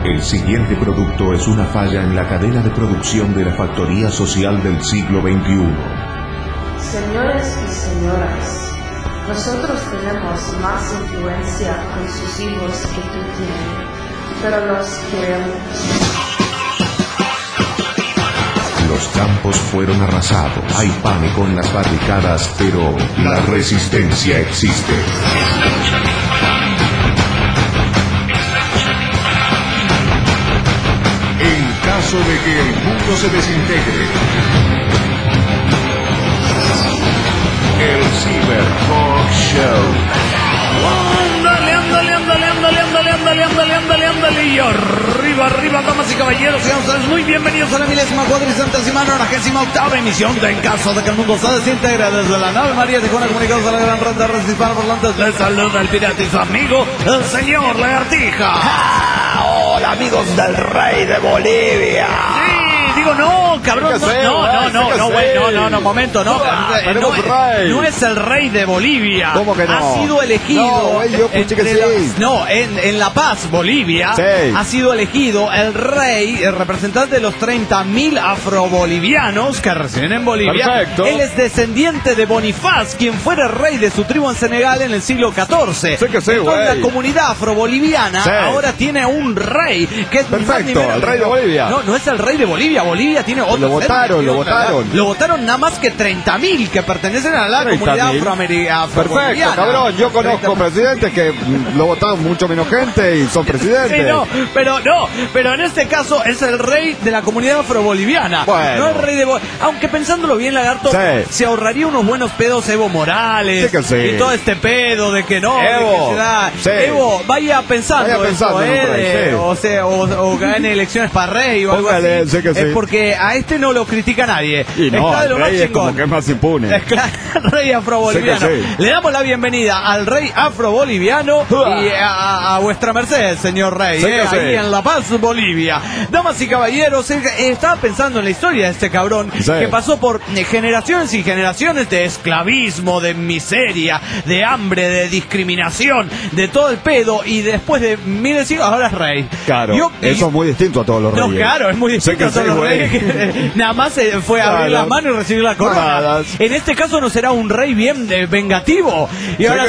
El siguiente producto es una falla en la cadena de producción de la factoría social del siglo XXI. Señores y señoras, nosotros tenemos más influencia con sus hijos que tú tienes, pero los queremos. Los campos fueron arrasados, hay pánico en las barricadas, pero la resistencia existe. En caso de que el mundo se desintegre, el Cyber Talk Show. Ándale, y arriba, damas y caballeros, sean ustedes muy bienvenidos a la 1498ª emisión de En Caso de que el Mundo se Desintegre desde la nave María Tijuana, comunicados a la gran red de redes hispanoparlantes. Les saluda el pirata y su amigo, el señor Lagartija. Hola, amigos del Rey de Bolivia. Digo, no, cabrón, no, momento, no es el rey de Bolivia. ¿Cómo que no? Ha sido elegido. No, güey, yo escuché que sí. En La Paz, Bolivia, sí. Ha sido elegido el rey, el representante de los 30.000 afrobolivianos que residen en Bolivia. Perfecto. Él es descendiente de Bonifaz, quien fuera rey de su tribu en Senegal en el siglo XIV. Sí que sí, entonces la comunidad afroboliviana ahora tiene un rey que es perfecto, el rey de Bolivia. No es el rey de Bolivia. Bolivia tiene otro. Lo votaron nada más que 30.000 que pertenecen a la comunidad afroamericana. Perfecto, cabrón. Yo conozco presidentes que lo votaron mucho menos gente y son presidentes. Sí, pero en este caso es el rey de la comunidad afroboliviana. Bueno. No el rey de aunque pensándolo bien, Lagarto, se ahorraría unos buenos pedos Evo Morales. Sí que sí. Y todo este pedo de que no. Evo, Evo, vaya pensando o gane elecciones para rey o algo así. Sí que sí. Porque a este no lo critica nadie. Y no, está de lo el rey más es como que es más impune. Es claro, rey afroboliviano. Sí que sí. Le damos la bienvenida al rey afroboliviano y a vuestra merced, señor rey, sí que sí. ahí en La Paz, Bolivia. Damas y caballeros, estaba pensando en la historia de este cabrón que pasó por generaciones y generaciones de esclavismo, de miseria, de hambre, de discriminación, de todo el pedo, y después de miles de siglos ahora es rey. Claro, eso es muy distinto a todos los reyes. No, claro, es muy distinto a todos los reyes. Nada más fue a abrir la mano y recibir la corona. En este caso no será un rey bien vengativo. Y ahora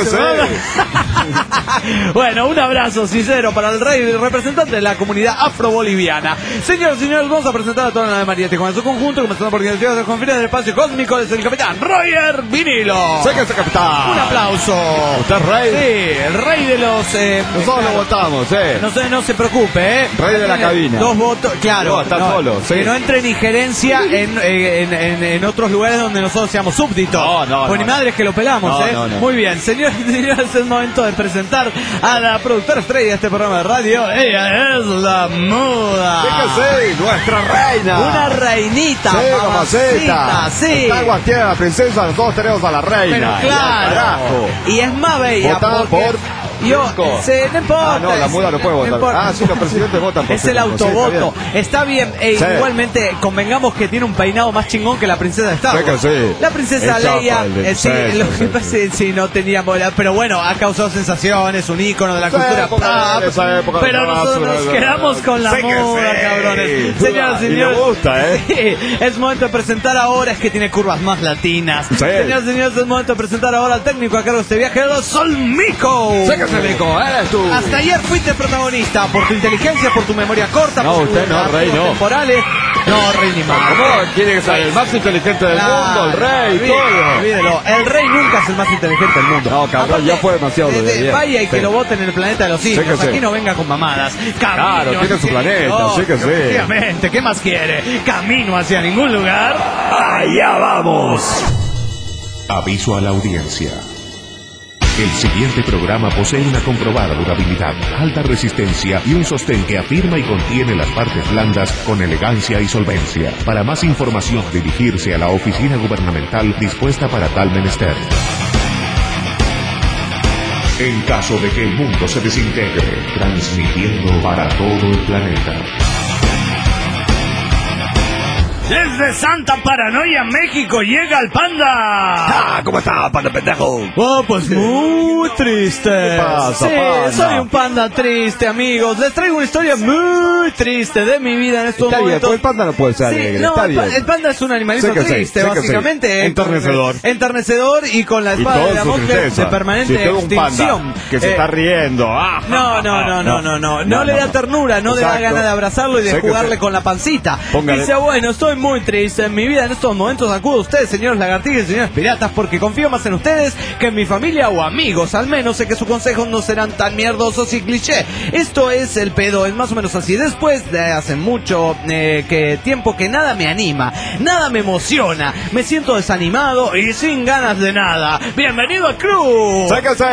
Bueno, un abrazo sincero para el rey, el representante de la comunidad afroboliviana. Señores y señores, vamos a presentar a toda la nave María Tijuana en su conjunto, comenzando por quien de conferencia del espacio cósmico, es el capitán Roger Vinilo. Sé que es el capitán. Un aplauso. ¿Usted es rey? Sí, el rey de los... nosotros lo votamos, No se preocupe, Rey de la cabina. 2 votos, claro. Está solo, sí. Que no entre ni gerencia en otros lugares donde nosotros seamos súbditos. Pues ni madre es que lo pelamos, No. Muy bien, señores y señores, es momento de presentar a la productora estrella de este programa de radio. Ella es la Muda. Sí que sí, nuestra reina. Una reinita, mamacita. Sí. Está tiene a la princesa, nosotros tenemos a la reina. Pero claro. Y es más bella por... No importa. No, la Muda no puede votar. Sí, los presidentes votan por es el autovoto. Está bien. Igualmente, convengamos que tiene un peinado más chingón que la princesa de Star Wars. La princesa Leia, lo que pasa es que no teníamos, pero bueno, ha causado sensaciones, un ícono de la cultura pop. Pero nosotros nos quedamos con la Muda, cabrones. Señoras y señores, me gusta, es momento de presentar ahora, es que tiene curvas más latinas. Señoras y señores, es momento de presentar ahora al técnico a cargo de este viaje, Solmico. Eres tú. Hasta ayer fuiste protagonista por tu inteligencia, por tu memoria corta, por usted no, rey no. temporales. No, rey ni más. ¿Cómo quiere que sea el más inteligente del mundo? El rey, todo. Olvídelo. El rey nunca es el más inteligente del mundo. No, cabrón, ya fue demasiado. Vaya y que lo voten en el planeta de los simios. Aquí no venga con mamadas. Claro, tiene su planeta, sí que sí. Obviamente, ¿qué más quiere? Camino hacia ningún lugar. Allá vamos. Aviso a la audiencia. El siguiente programa posee una comprobada durabilidad, alta resistencia y un sostén que afirma y contiene las partes blandas con elegancia y solvencia. Para más información, dirigirse a la oficina gubernamental dispuesta para tal menester. En caso de que el mundo se desintegre, transmitiendo para todo el planeta. Desde Santa Paranoia, México, llega el Panda. Ah, ¿cómo está, Panda pendejo? Oh, pues muy triste. ¿Qué pasa, sí, Panda? soy un panda triste, amigos. Les traigo una historia muy triste de mi vida en estos está momentos. Bien, pues el panda no puede ser alegre, no, está bien. El panda es un animalito triste, sí, básicamente. Enternecedor. Enternecedor y con la espada de Damocles de permanente extinción. Que se está riendo. No le da ternura, no le da ganas de abrazarlo y de jugarle con la pancita. Póngale. Dice, bueno, estoy muy triste en mi vida en estos momentos. Acudo a ustedes, señores lagartijas y señores piratas, porque confío más en ustedes que en mi familia o amigos. Al menos sé que sus consejos no serán tan mierdosos y cliché. Esto es el pedo, es más o menos así. Después de hace mucho tiempo que nada me anima, nada me emociona, me siento desanimado y sin ganas de nada. Bienvenido al club.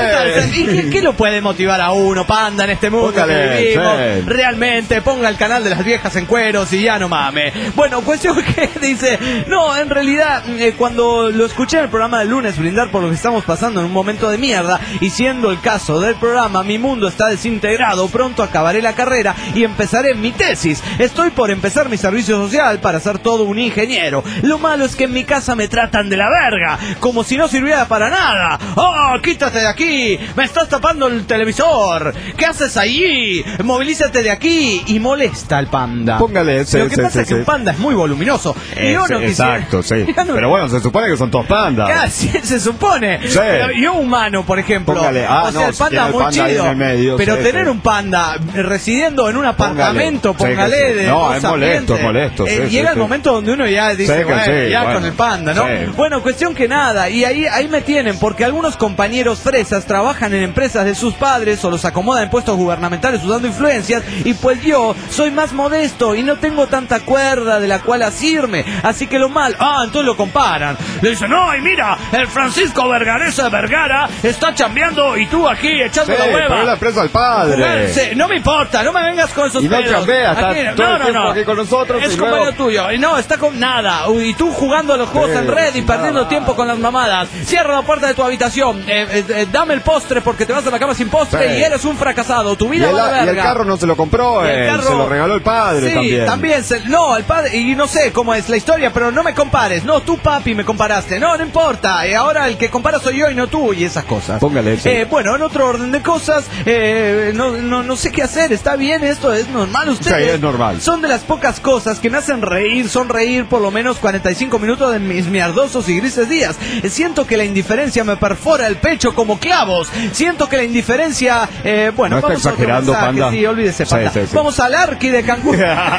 ¿Y qué lo puede motivar a uno, Panda, en este mundo que vivimos? Sí. Realmente, ponga el canal de las viejas en cueros y ya no mame. Bueno, cuestión que dice, no, en realidad, cuando lo escuché en el programa del lunes brindar por lo que estamos pasando en un momento de mierda, y siendo el caso del programa, mi mundo está desintegrado, pronto acabaré la carrera y empezaré mi tesis. Estoy por empezar mi servicio social para ser todo un ingeniero. Lo malo es que en mi casa me tratan de la verga, como si no sirviera para nada. ¡Oh, quítate de aquí! ¡Me estás tapando el televisor! ¿Qué haces allí? ¡Movilízate de aquí! Y molesta al Panda. Póngale ese. Lo que pasa es que un panda es muy voluminoso. Y yo no quisiera... Exacto, sí. Pero bueno, se supone que son todos pandas. Casi se supone. Sí. Pero yo humano, por ejemplo. Póngale. O sea, el panda muy chido. Pero tener un panda residiendo en un apartamento, póngale de no, es molesto. Llega el momento donde uno ya dice, bueno, con el panda, ¿no? Sí. Bueno, cuestión que nada. Y ahí me tienen, porque algunos compañeros fresas trabajan en empresas de sus padres o los acomodan en puestos gubernamentales usando influencias. Y pues yo soy más modesto y no tengo tanta cuerda de la cual asirme. Así que lo mal, entonces lo comparan. Le dicen, no, y mira, el Francisco Vergaresa de Vergara está chambeando y tú aquí echando la hueva. Pero es la empresa del padre. No me importa, no me vengas con esos y no pedos. Chambea, está aquí con nosotros. Es compañero tuyo. Y no, está con nada. Y tú jugando a los juegos en red y perdiendo tiempo con las mamadas. Cierra la puerta de tu habitación. Dame el postre porque te vas a la cama sin postre y eres un fracasado. Tu vida va a verga. Y el carro no se lo compró, se lo regaló el padre también. No, el padre, y no sé cómo es la historia, pero no me compares. No, tú, papi, me comparaste. No importa. Ahora el que compara soy yo y no tú, y esas cosas. Póngale eso. Bueno, en otro orden de cosas, no sé qué hacer. ¿Está bien esto? ¿Es normal ustedes? Sí, es normal. Son de las pocas cosas que me hacen sonreír por lo menos 45 minutos de mis mierdosos y grises días. Siento que la indiferencia me perfora el pecho como clavos. Siento que la indiferencia, bueno, no vamos está exagerando, Panda. Sí, olvídese, Panda. Sí. Vamos al Arqui de Cancún.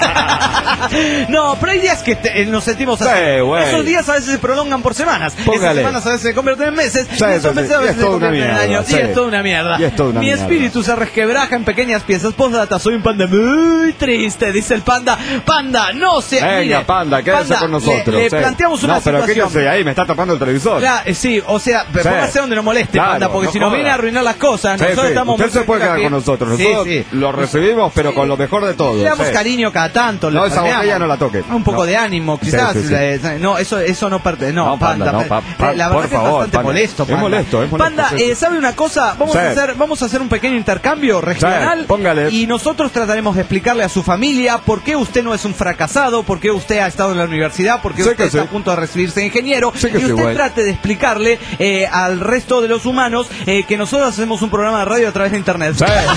No, pero hay días que nos sentimos así. Bueno. Esos días a veces se prolongan por semanas. Póngale. Esas semanas a veces se convierten en meses. Y esos meses a veces se convierten en años. Y es toda una mierda. Mi espíritu se resquebraja en pequeñas piezas. Postdata, soy un panda muy triste, dice el Panda. Panda, no se... Venga, mire, Panda, quédese con nosotros. Le planteamos una situación. No, pero quédese ahí, me está tapando el televisor. Claro, sí, o sea, póngase donde no moleste, Panda, porque si nos viene a arruinar las cosas, nosotros estamos... Usted se puede quedar con nosotros. Nosotros lo recibimos, pero con lo mejor de todo. Le damos cariño cada tanto. No, esa botella no la toque. Un poco de ánimo, quizás. No, eso no parte... No, Panda, la verdad que es bastante molesto, Panda. Es molesto. Panda, ¿sabe una cosa? Vamos a hacer un pequeño intercambio regional. Póngale. Y nosotros trataremos de explicarle a su familia por qué usted no es un fracasado, por qué usted ha estado en la universidad, por qué usted está a punto de recibirse de ingeniero. Y usted trate de explicarle al resto de los humanos que nosotros hacemos un programa de radio a través de internet.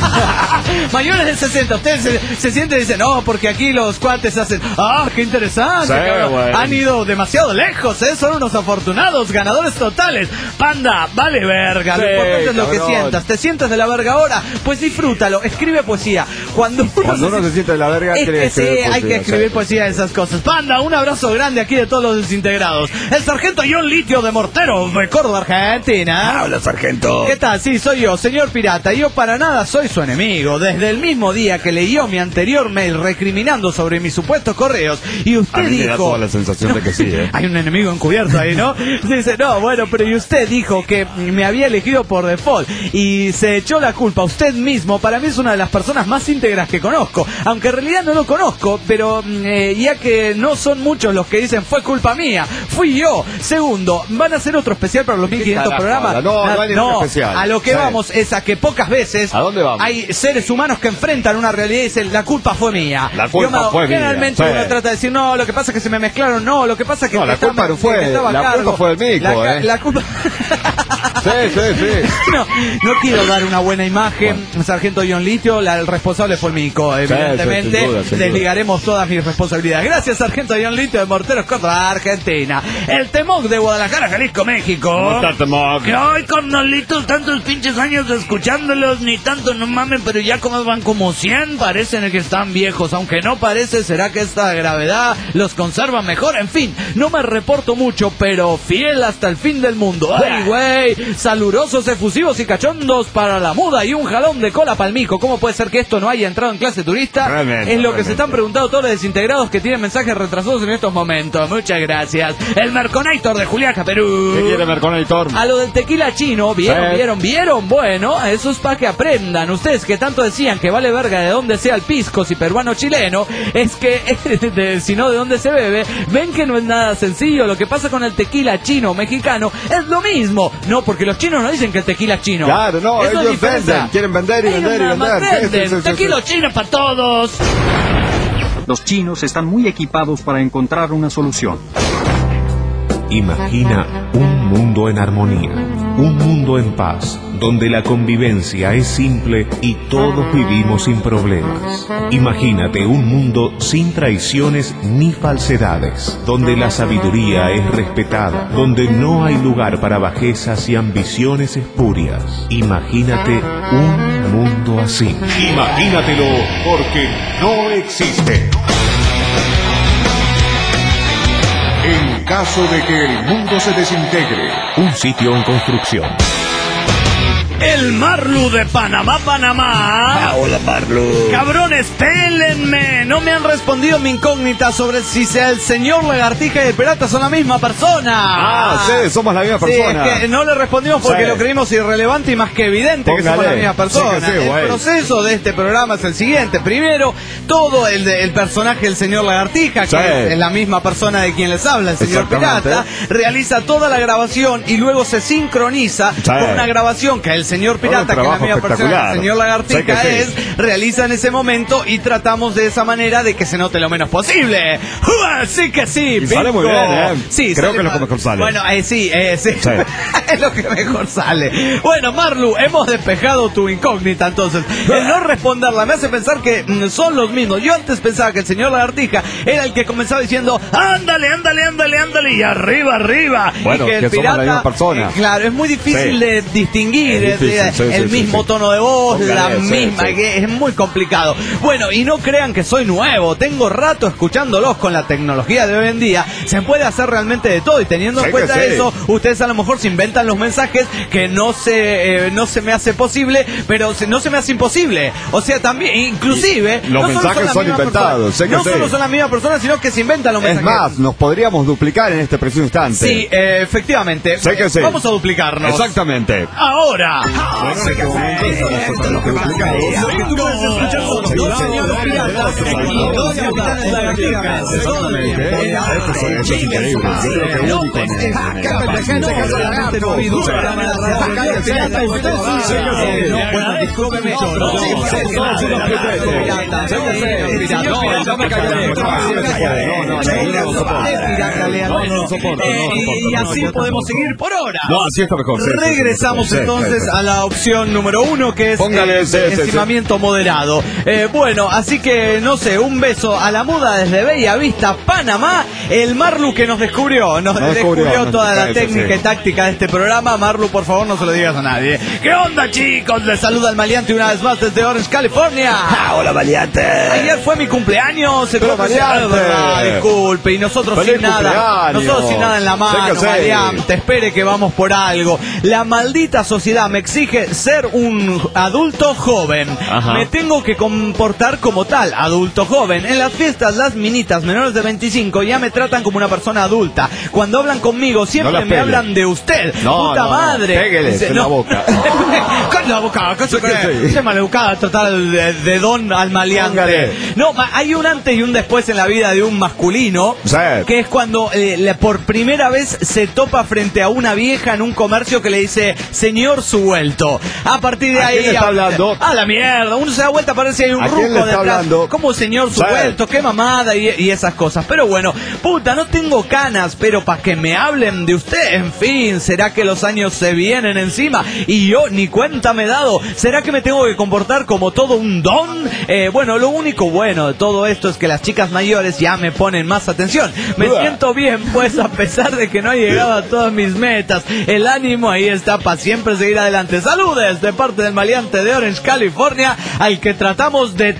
Mayores de 60, ustedes se sienten y dicen, no, porque aquí los cuates hacen, qué interesante, han ido demasiado lejos, son unos afortunados, ganadores totales. Panda, vale verga, lo importante es lo que sientas. ¿Te sientes de la verga ahora? Pues disfrútalo, escribe poesía. Cuando uno se siente de la verga, hay que escribir poesía de esas cosas. Panda, un abrazo grande aquí de todos los desintegrados. El sargento John Litio de Mortero, de Córdoba, Argentina. Hola, sargento. ¿Qué tal? Sí, soy yo, señor pirata. Yo para nada soy su enemigo. Desde el mismo día que leyó mi anterior mail recriminando sobre mis supuestos correos, y usted dijo... me da toda la sensación de que sí, Hay un enemigo encubierto ahí, ¿no? Dice, no, bueno, pero y usted dijo que me había elegido por default y se echó la culpa a usted mismo. Para mí es una de las personas más íntegras que conozco, aunque en realidad no lo conozco, pero ya que no son muchos los que dicen fue culpa mía, fui yo. Segundo, van a hacer otro especial para los 1500 programas. No hay ningún especial. A lo que vamos es a que pocas veces ¿a dónde vamos? Hay seres humanos que enfrentan una realidad y dicen la culpa fue mía. La culpa fue mía. Generalmente uno trata de decir no, no, lo que pasa es que se me mezclaron, no, lo que pasa es que... No, la culpa no fue, la culpa fue del mico, La culpa... Sí. No quiero dar una buena imagen, Sargento John Litio, el responsable fue el mico, evidentemente. Sin duda. Desligaremos todas mis responsabilidades. Gracias, Sargento John Litio de Morteros contra Argentina. El Temoc de Guadalajara, Jalisco, México. ¿Cómo está, Temoc? Que hoy, carnalitos, tantos pinches años escuchándolos, ni tanto, no mames, pero ya como van como 100, parecen que están viejos, aunque no parece, será que esta gravedad los conserva mejor. En fin, no me reporto mucho, pero fiel hasta el fin del mundo. Ay, güey, salurosos, efusivos y cachondos para la muda y un jalón de cola palmico. ¿Cómo puede ser que esto no haya entrado en clase turista? Es lo que se están preguntando todos los desintegrados que tienen mensajes retrasados en estos momentos. Muchas gracias. El Merconator de Juliaca, Perú. ¿Qué quiere Merconator? A lo del tequila chino, ¿vieron? Bueno, eso es para que aprendan. Ustedes que tanto decían que vale verga de dónde sea el pisco, si peruano o chileno, es que, si no de dónde se bebe, ven que no es nada sencillo. Lo que pasa con el tequila chino o mexicano es lo mismo. No, porque los chinos no dicen que el tequila es chino. Claro, no, eso ellos venden, quieren vender y vender. Sí. Tequila chino para todos. Los chinos están muy equipados para encontrar una solución. Imagina un mundo en armonía, un mundo en paz, donde la convivencia es simple y todos vivimos sin problemas. Imagínate un mundo sin traiciones ni falsedades, donde la sabiduría es respetada, donde no hay lugar para bajezas y ambiciones espurias. Imagínate un mundo así. Imagínatelo, porque no existe. En caso de que el mundo se desintegre, un sitio en construcción. El Marlu de Panamá. Hola, Marlu. Cabrones, pélenme. No me han respondido mi incógnita sobre si sea el señor Lagartija y el pirata son la misma persona. Sí, somos la misma persona. Sí, es que no le respondimos porque lo creímos irrelevante y más que evidente que somos la misma persona. El proceso de este programa es el siguiente. Primero, todo el personaje del señor Lagartija, que es la misma persona de quien les habla, el señor pirata, realiza toda la grabación y luego se sincroniza con una grabación que el señor pirata, que es la misma persona del señor Lagartija realiza en ese momento y tratamos de esa manera de que se note lo menos posible. Sí que sí, y sale muy bien, Sí, creo que es lo que mejor sale. Bueno, sí. Es lo que mejor sale. Bueno, Marlu, hemos despejado tu incógnita, entonces. El no responderla me hace pensar que son los mismos. Yo antes pensaba que el señor Lagartija era el que comenzaba diciendo ándale, y arriba. Bueno, y que el pirata, somos la misma persona. Claro, es muy difícil de distinguir el mismo tono de voz, la misma, que es muy complicado. Bueno, y no crean que soy nuevo, tengo rato escuchándolos. Con la tecnología de hoy en día se puede hacer realmente de todo, y teniendo en cuenta eso, ustedes a lo mejor se inventan los mensajes que no se me hace posible, pero no se me hace imposible. O sea, también, inclusive, los mensajes son inventados. No solo son la misma persona, sino que se inventan los mensajes. Es más, nos podríamos duplicar en este preciso instante. Sí, efectivamente. Vamos a duplicarnos. Exactamente. Ahora. Eso es increíble. Y así podemos seguir por hora. No, así está mejor. Regresamos entonces a la opción número 1, que es encimamiento moderado. Bueno, así que no sé, un beso a la muda desde Bella Vista, Panamá. El Marlu que nos descubrió toda la técnica y táctica de este programa. Marlu, por favor, no se lo digas a nadie. ¿Qué onda, chicos? Les saluda el Maleante una vez más desde Orange, California. Hola, Maleante. Ayer fue mi cumpleaños. Disculpe, y nosotros sin nada en la mano, Maleante. Espere que vamos por algo. La maldita sociedad me exige ser un adulto joven. Me tengo que comportar como tal, adulto joven. En las fiestas, las minitas menores de 25 ya me tratan como una persona adulta. Cuando hablan conmigo, siempre me hablan de usted. Puta madre. Péguele en la boca. Con la boca, ¿qué se cree? Se maleducada tratar de don al maleante. No, hay un antes y un después en la vida de un masculino, que es cuando por primera vez se topa frente a una vieja en un comercio que le dice señor suelto. A partir de ahí está hablando? A la mierda. Uno se da vuelta, parece que hay un ruco detrás como señor suelto, qué mamada y esas cosas. Pero bueno, puta, no tengo canas, pero para que me hablen de usted, en fin, ¿será que los años se vienen encima? Y yo ni cuenta me he dado. ¿Será que me tengo que comportar como todo un don? Bueno, lo único bueno de todo esto es que las chicas mayores ya me ponen más atención. Me siento bien, pues, a pesar de que no he llegado a todas mis metas. El ánimo ahí está para siempre seguir adelante. Saludes de parte del maleante de Orange, California, al que tratamos de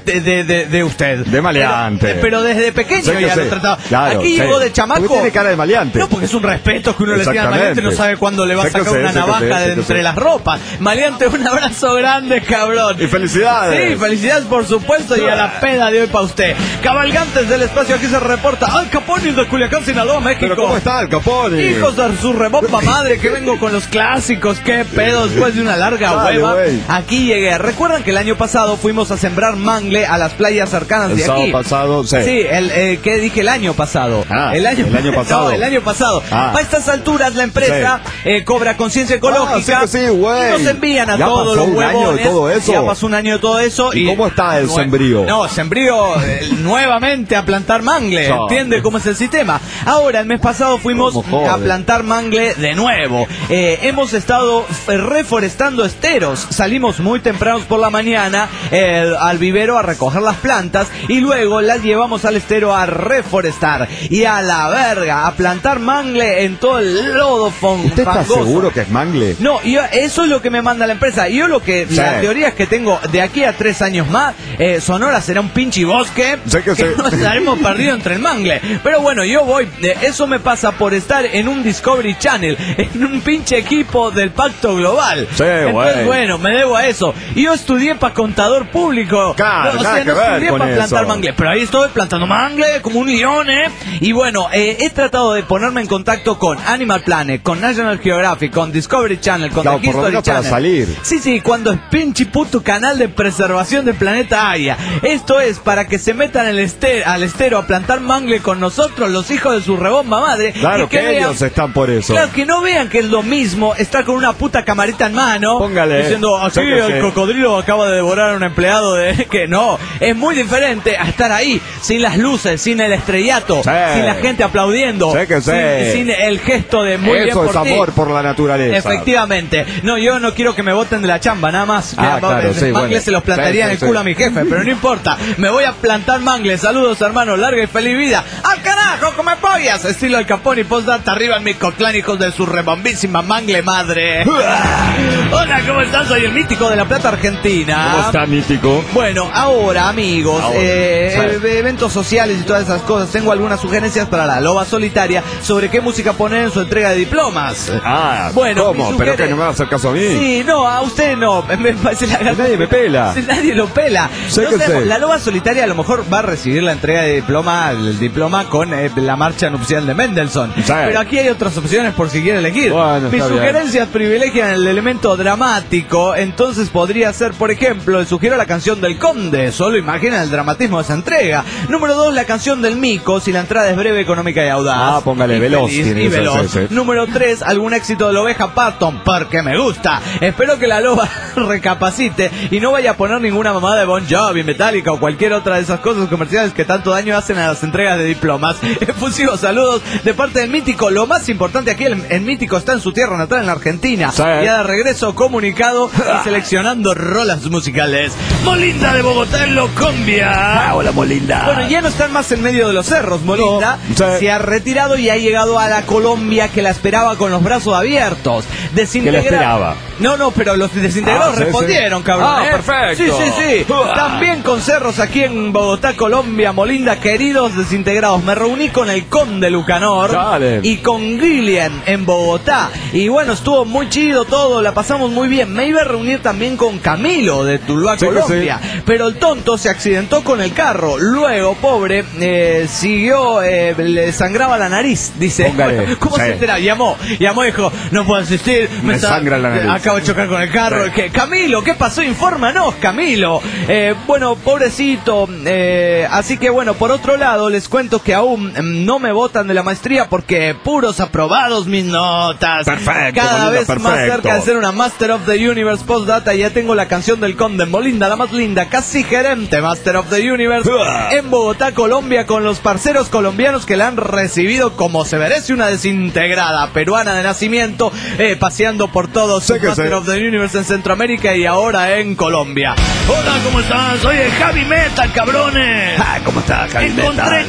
usted. De maleante. Pero desde pequeño ya lo he tratado. Claro, aquí llegó de chamaco. Porque tiene cara de maleante. No, porque es un respeto que uno le tiene al maleante. No sabe cuándo le va a sacar una navaja de entre las ropas. Maleante, un abrazo grande, cabrón. Y felicidades. Sí, felicidades por supuesto. Y a la peda de hoy para usted. Cabalgantes del espacio, aquí se reporta Al Capone de Culiacán, Sinaloa, México. ¿Pero cómo está Al Capone? Hijos de su rebomba madre, que vengo con los clásicos. Qué pedo, después de una larga hueva. Aquí llegué. ¿Recuerdan que el año pasado fuimos a sembrar mangle a las playas cercanas de aquí? El sábado pasado, sí. Sí, ¿qué dije el año pasado? El año pasado. No, el año pasado. A estas alturas la empresa cobra conciencia ecológica. Sí, güey. Nos envían a todos los huevones. Todo eso. Ya pasó un año de todo eso. ¿Y cómo está el sembrío? No, sembrío nuevamente a plantar mangle. ¿Entiende cómo es el sistema? Ahora, el mes pasado fuimos a plantar mangle de nuevo. Hemos estado reforestando esteros. Salimos muy tempranos por la mañana al vivero a recoger las plantas y luego las llevamos al estero a reforestar. Y a la verga, a plantar mangle en todo el lodo fangoso. ¿Usted está seguro que es mangle? No, eso es lo que me manda la empresa. Yo la teoría es que tengo de aquí a 3 años más, Sonora será un pinche bosque que nos estaremos perdidos entre el mangle. Pero bueno, yo voy, eso me pasa por estar en un Discovery Channel, en un pinche equipo del Pacto Global. Entonces, bueno, me debo a eso. Y yo estudié para contador público. Claro, no estudié para plantar mangle, pero ahí estoy plantando mangle como un león, Y bueno, he tratado de ponerme en contacto con Animal Planet, con National Geographic, con Discovery Channel, con The History Channel. Para salir. Sí, cuando es pinche puto canal de preservación del planeta Aya. Esto es para que se metan al estero a plantar mangle con nosotros, los hijos de su rebomba madre. Claro, que vean, ellos están por eso. Claro, que no vean que es lo mismo estar con una puta camarita en mano. Póngale. Diciendo, aquí el cocodrilo acaba de devorar a un empleado de... Que no, es muy diferente a estar ahí, sin las luces, sin el estrellato, sin la gente aplaudiendo, sin el gesto de muy bien por ti. Eso es amor por la naturaleza. Efectivamente. No, yo no quiero que me boten de la chamba, nada más. Claro, mangle se los plantaría en el culo a mi jefe, pero no importa. Me voy a plantar mangle. Saludos, hermano. Larga y feliz vida. ¡Al carajo, come pollas! Estilo Al Capone y postdata arriba en mi coclán, hijos de su rebombísima mangle madre. Hola, ¿cómo estás? Soy el mítico de La Plata, Argentina. ¿Cómo está, mítico? Bueno, ahora, amigos, eventos sociales y todas esas cosas, tengo algunas sugerencias para la loba solitaria sobre qué música poner en su entrega de diplomas. Bueno, ¿cómo? ¿Pero que no me va a hacer caso a mí? Sí, no, a usted no. Nadie me pela. Nadie lo pela. La loba solitaria a lo mejor va a recibir la entrega de el diploma con la marcha nupcial de Mendelssohn. Pero aquí hay otras opciones por si quiere elegir. Bueno, mis sugerencias privilegian el elemento dramático, entonces podría ser, por ejemplo, le sugiero la canción del Conde, solo imaginen el dramatismo de esa entrega. Número 2, la canción del Mico, si la entrada es breve, económica y audaz. Póngale veloz. Y veloz. Número 3, algún éxito de la oveja Patton, porque me gusta. Espero que la loba recapacite y no vaya a poner ninguna mamada de Bon Jovi, Metallica o cualquier otra de esas cosas comerciales que tanto daño hacen a las entregas de diplomas. Efusivos saludos de parte del Mítico. Lo más importante aquí, el Mítico está en su tierra natal, en la Argentina. Ya de regreso comunicado y seleccionando rolas musicales. Molinda de Bogotá en Locombia. Hola, Molinda. Bueno, ya no están más en medio de los cerros, Molinda. Se ha retirado y ha llegado a la Colombia que la esperaba con los brazos abiertos. ¿Que la esperaba? No, pero los desintegrados respondieron, cabrón. Perfecto. Sí. También con cerros aquí en Bogotá, Colombia, Molinda, queridos desintegrados. Me reuní con el Conde Lucanor y con Gillian en Bogotá. Y bueno, estuvo muy chido todo, la pasamos muy bien. Me iba a reunir también con Camilo de Tuluá, Colombia. Pero el tonto se accidentó con el carro. Luego, pobre, siguió, le sangraba la nariz, dice. Póngale. ¿Cómo se entera? Llamó y dijo, no puedo asistir. Me sangra la nariz. Acabo de chocar con el carro. Camilo, ¿qué pasó? Infórmanos, Camilo. Bueno, pobrecito. Así que bueno, por otro lado, les cuento que aún no me votan de la maestría porque puros aprobados mis notas. Perfecto. Cada vez perfecto. más cerca de ser una Master of the Universe Postdata. Ya tengo la canción del Conde Molinda, la más linda, casi gerente Master of the Universe en Bogotá, Colombia, con los parceros colombianos que la han recibido como se merece una desintegrada peruana de nacimiento, paseando por todos su Master of the Universe en Centroamérica y ahora en Colombia. Hola, ¿cómo estás? Soy el Javi Metal, cabrones. ¿Cómo estás, Javi Metal? Encontré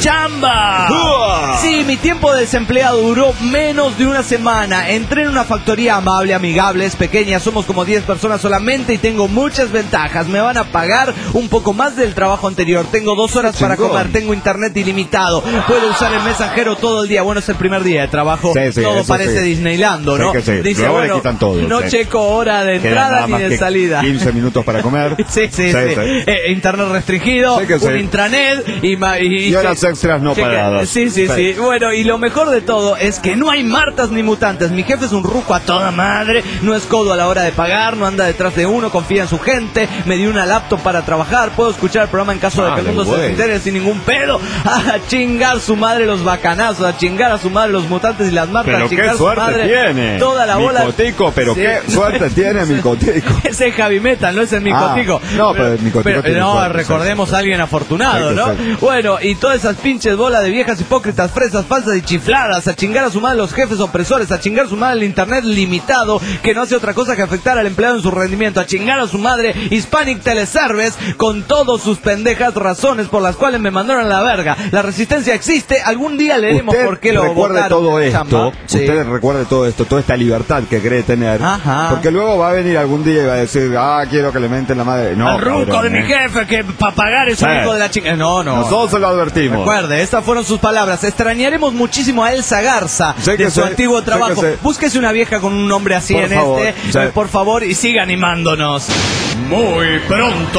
chamba. Sí, mi tiempo de desempleado duró menos de una semana. Entré en una factoría amable, amigable, es pequeña, somos como 10 personas solamente y tengo muchas ventajas. Me van a pagar un poco más del trabajo anterior. Tengo 2 horas para comer, tengo internet ilimitado, puedo usar el mensajero todo el día. Bueno, es el primer día de trabajo, todo parece Disneylando, ¿no? Dice, luego bueno, le quitan todo, no checo hora de entrada ni de salida. 15 minutos para comer. Sí. Internet restringido, un intranet y horas extras no pagadas. Sí. Bueno, y lo mejor de todo es que no hay martas ni mutantes. Mi jefe es un ruco a toda madre, no es codo a la hora de pagar, no anda detrás de uno, confía en su gente, me dio una laptop para trabajar, puedo escuchar el programa en caso de que el mundo se desintegre sin ningún pedo. A chingar su madre los bacanazos, a chingar a su madre los mutantes y las martas, pero a chingar qué su madre tiene toda la bola. Micotico, pero qué suerte tiene Micotico. Ese es Javi Metal, no es el Micotico. No, pero el Micotico tiene suerte, recordemos a alguien afortunado, ¿no? Bueno, y todas esas pinches bolas de viejas hipócritas, fresas, falsas y chifladas, a chingar a su madre los jefes opresores, a chingar a su madre el internet limitado, que no hace otra cosa que afectar al empleado en su rendimiento, a chingar a su madre Hispanic Teleservice, con todas sus pendejas razones por las cuales me mandaron a la verga. La resistencia existe, algún día leeremos por qué lo votaron. Todo esto, usted recuerde todo esto, toda esta libertad que cree tener, porque luego va a venir algún día y va a decir, quiero que le menten la madre. No, el ruco de mi jefe, que para pagar es un hijo de la chingada. No. Nosotros se lo advertimos. Recuerde, estas fueron sus palabras. Extrañaremos muchísimo a Elsa Garza de su antiguo trabajo. Búsquese una vieja con un nombre así por favor, y siga animándonos. Muy pronto,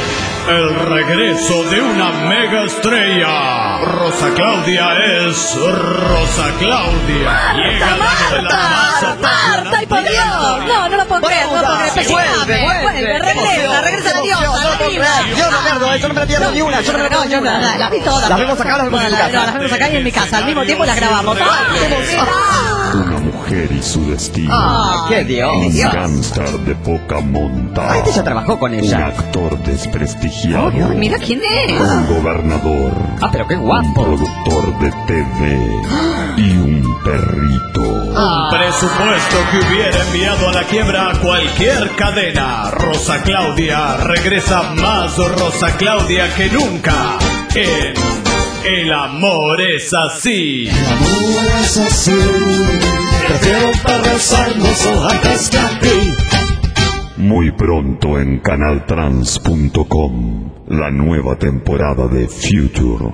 el regreso de una mega estrella. Rosa Claudia es Rosa Claudia. Llega Marta, ¡ay por Dios! No lo puedo creer, vuelve, regresa la diosa, Yo no pierdo, eso no me la pierdo ni una. Yo no, las vi todas. Las vemos acá, las vemos acá y en mi casa, al mismo tiempo las grabamos. Una mujer y su destino. ¡Qué Dios! Un gángster de poca monta. Este ya trabajó con ella. Un actor desprestigiado. Mira quién es. Un gobernador. Pero qué guapo. Un productor de TV. Y un perrito. Un presupuesto que hubiera enviado a la quiebra a cualquier cadena. Rosa Claudia regresa más Rosa Claudia que nunca en El amor es así. El amor es así. Prefiero besarnos antes que a ti. Muy pronto en canaltrans.com, la nueva temporada de Future.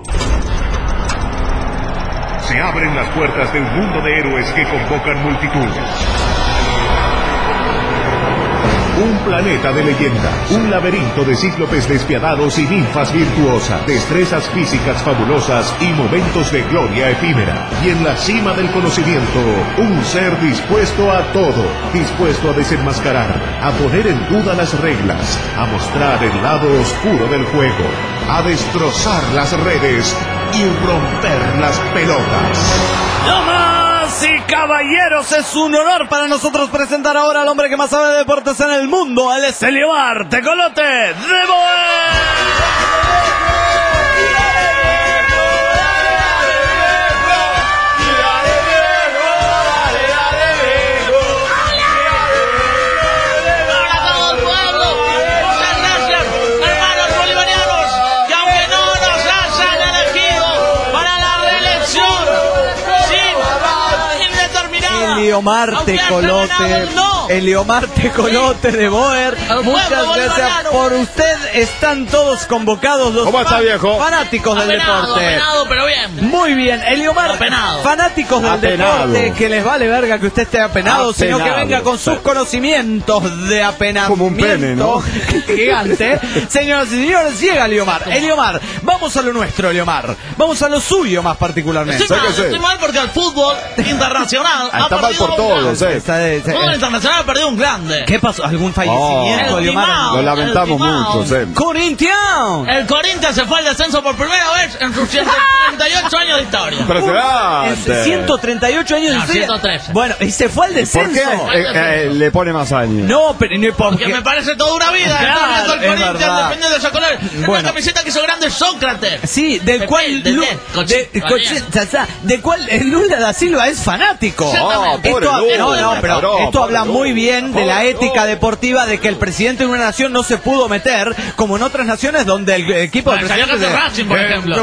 Se abren las puertas de un mundo de héroes que convocan multitudes. Un planeta de leyenda, un laberinto de cíclopes despiadados y ninfas virtuosas, destrezas físicas fabulosas y momentos de gloria efímera. Y en la cima del conocimiento, un ser dispuesto a todo, dispuesto a desenmascarar, a poner en duda las reglas, a mostrar el lado oscuro del juego, a destrozar las redes y romper las pelotas. ¡Damas y caballeros! Es un honor para nosotros presentar ahora al hombre que más sabe de deportes en el mundo. Él es Eliomar Tecolote de Boer. Eliomar Tecolote de Boer, muchas gracias por usted. Están todos convocados los fanáticos del deporte. Apenado, pero bien. Muy bien, Eliomar, fanáticos del deporte, que les vale verga que usted esté apenado, sino que venga con sus conocimientos de apenamiento. Como un pene, ¿no? Gigante. Señoras y señores, llega Eliomar. Eliomar, vamos a lo nuestro, Eliomar. Vamos a lo suyo más particularmente. Estoy mal porque el fútbol internacional está mal por todos, fútbol internacional ha perdido un grande. ¿Qué pasó? ¿Algún fallecimiento, Eliomar? Lo lamentamos mucho, sí. ¡Corinthians! El Corinthians se fue al descenso por primera vez en sus 138 años de historia. Impresionante. 138 años de historia. 113. Bueno, y se fue al descenso. ¿Por qué le pone más años? No, pero no porque me parece toda una vida. Claro, el Corinthians defendiendo de esa color. Bueno. La camiseta que hizo grande Sócrates. Sí, del cual Lula da Silva es fanático. Esto habla muy bien de la ética deportiva de que el presidente de una nación no se pudo meter como en otras naciones donde el equipo del presidente de Racing, por ejemplo.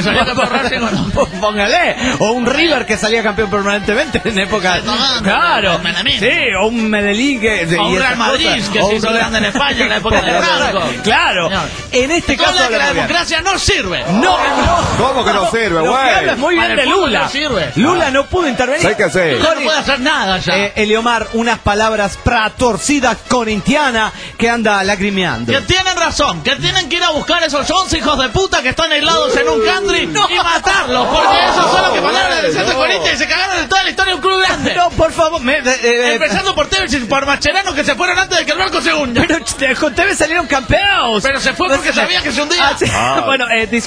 Póngale, o un River que salía campeón permanentemente en época. Claro. Sí, o un Medellín o un Real Madrid que se hizo grande en España en la época de Franco. Claro. En este caso la democracia no sirve. No. ¿Cómo que no sirve, güey? Hablas muy bien de Lula. Lula no pudo intervenir. Sé que sí. No puede hacer nada ya. Eliomar, unas palabras para torcida corintiana que anda lagrimeando. Que tienen razón, que tienen que ir a buscar esos 11 hijos de puta que están aislados en un country y matarlos, porque esos son los que mandaron al descenso de Corinthians y se cagaron en toda la historia de un club grande. No, por favor. Empezando por Tevez y por Mascherano, que se fueron antes de que el barco se hunda. Pero con Tevez salieron campeones. Pero se fue porque sabía que se hundía. Bueno,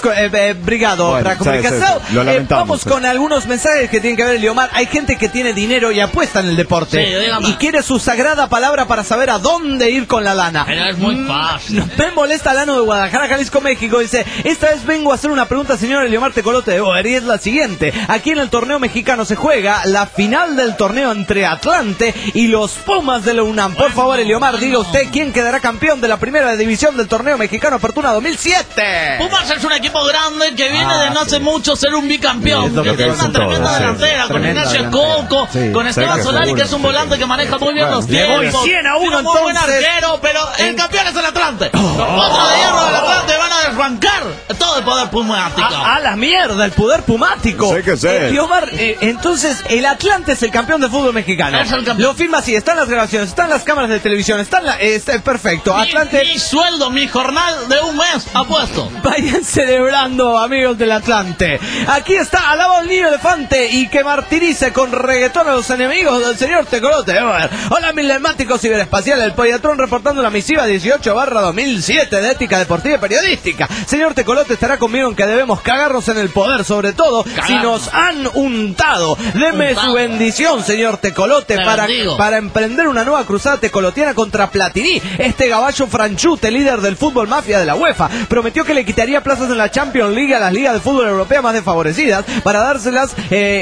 brigado para comunicación. Vamos con algunos mensajes que tienen que ver, Eliomar. Hay gente que tiene dinero y apuesta en el deporte. Sí, y quiere su sagrada palabra para saber a dónde ir con la lana. Pero es muy fácil. Me molesta Lano de Guadalajara, Jalisco, México. Dice, esta vez vengo a hacer una pregunta, señor Eliomar Tecolote de Boer, y es la siguiente. Aquí en el torneo mexicano se juega la final del torneo entre Atlante y los Pumas de la UNAM. Por favor, Eliomar, diga usted quién quedará campeón de la primera división del torneo mexicano Apertura 2007. Pumas es un equipo grande que viene de no hace mucho ser un bicampeón. Que tiene una tremenda delantera con Ignacio Coco, con Esteban Solari, que es un volante que maneja muy bien los tiempos. 100 a 1, un muy buen arquero, pero el campeón es el Atlante. Los potros de hierro del Atlante van a desbancar todo el poder pumático. A la mierda, el poder pumático. Sé que sé. Eliomar, entonces el Atlante es el campeón de fútbol mexicano. Es el campeón. Lo firma así, están las grabaciones, están las cámaras de televisión, está perfecto. Atlante. Mi sueldo, mi jornal de un mes apuesto. Vayan celebrando, amigos del Atlante. Aquí está, alaba al niño elefante y que martirice con reggaetón a los enemigos del señor Tecolote. Hola, mis lemáticos ciberespaciales, el Pollatrón reportando la misiva 18/2007 de ética deportiva y periodística. Señor Tecolote estará conmigo en que debemos cagarnos en el poder, sobre todo si nos han untado. Deme su bendición, señor Tecolote, para emprender una nueva cruzada tecolotiana contra Platini. Este gabacho franchute, líder del fútbol mafia de la UEFA, prometió que le quitaría plazas en la Champions League a las ligas de fútbol europea más desfavorecidas para dárselas,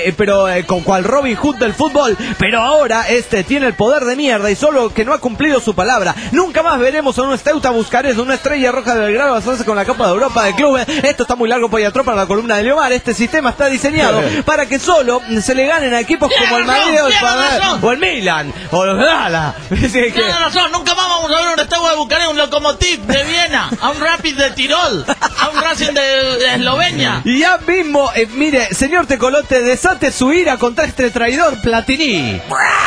con cual Robin Hood del fútbol. Pero ahora tiene el poder de mierda y solo que no ha cumplido su palabra. Nunca más veremos a un Esteuta Buscarés, una Estrella Roja de Belgrado basarse con la Copa de Europa de clubes. Esto está muy largo, Pollatrón, para la columna de Eliomar. Este sistema está diseñado para que solo se le ganen a equipos como el Madrid o el Milan o los Gala. Tiene razón, nunca más vamos a ver un Steaua de Bucarest, un Lokomotiv de Viena, a un Rapid de Tirol, a un Racing de Eslovenia. Y ya mismo, mire, señor Tecolote, desate su ira contra este traidor Platini.